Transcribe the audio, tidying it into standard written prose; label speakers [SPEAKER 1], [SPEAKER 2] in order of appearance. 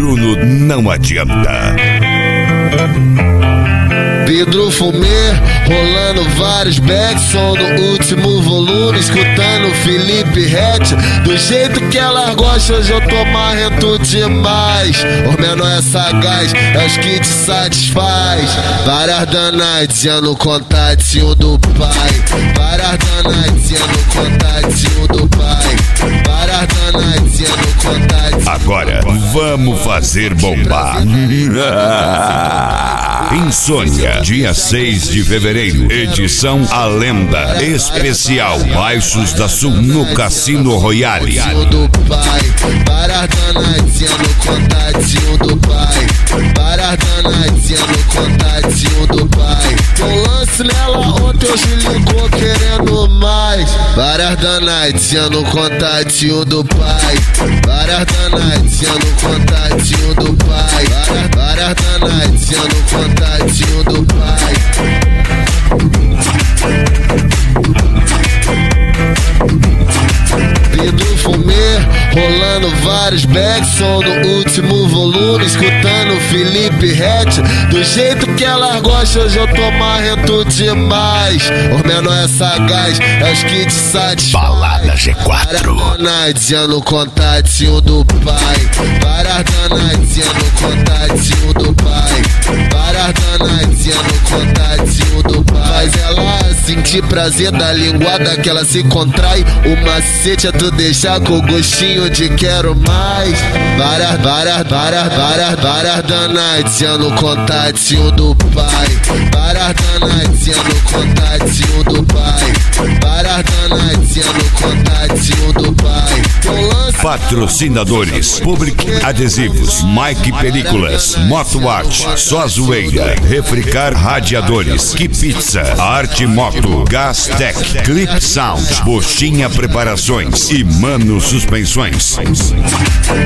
[SPEAKER 1] Bruno não adianta.
[SPEAKER 2] Pedro Fumê, rolando vários backs, som no último volume, escutando Felipe Rett. Do jeito que ela gosta, hoje eu tô marrento demais. O menor é sagaz, é os que te satisfaz. Várias danadinhas no contatinho do pai. Várias danadinhas no contatinho do pai. Várias danadinhas no contatinho.
[SPEAKER 1] Agora vamos fazer bombar. Insônia, dia 6 de fevereiro, edição A Lenda, especial Baixos da Sul, no Cassino Royale.
[SPEAKER 2] Várias danadinhas no contatinho do pai. Várias danadinhas no contatinho do pai. Eu lance nela ontem, hoje ligou querendo mais. Várias danadinhas no contatinho do pai. Várias danadinhas no contatinho do pai. Várias danadinhas no contatinho do pai. Pedro Fumê, rolando vários backs, som no último volume, escutando Felipe Rett. Do jeito que ela gosta, hoje eu tô marrento demais. O menor é sagaz, é os que te satisfaz.
[SPEAKER 1] Balada G4.
[SPEAKER 2] Várias danadinhas no contatinho do pai. Várias danadinhas no contatinho do pai. Várias danadinhas no contatinho do pai. Faz ela sentir prazer da linguada que ela se contrai. O macete é tu deixar com gostinho de quero mais. Várias danadinhas no contatinho do pai. Várias danadinhas no contatinho do pai. Várias danadinhas no contatinho do pai.
[SPEAKER 1] Patrocinadores: Public Adesivos, Mike Películas, Motoarte, Só Zoeira, Refricar Radiadores, Que Pizza, Arte Moto, Gastec, Clip Sound, Boxinha Preparações e Mano Suspensões.